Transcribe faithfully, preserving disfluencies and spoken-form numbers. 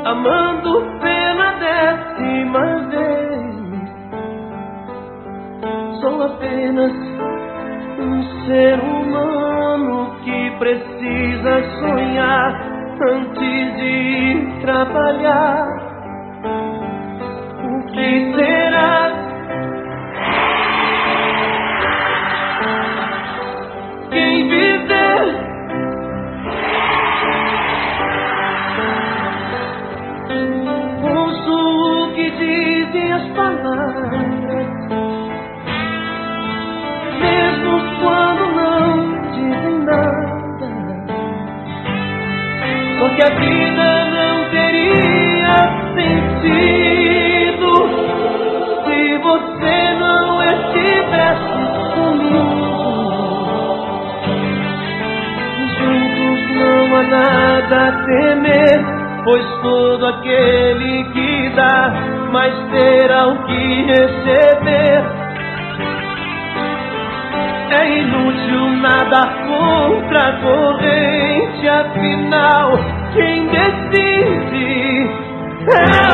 amando pela décima vez. Sou apenas um ser humano que precisa sonhar antes de ir trabalhar. O que será? Quem viver ouço o que dizem as palavras, mesmo quando não dizem nada. Só que a vida não teria sentido se você não estivesse comigo. Juntos não há nada a temer, pois todo aquele que dá mais terá o que receber. É inútil nadar contra a corrente, afinal quem decide é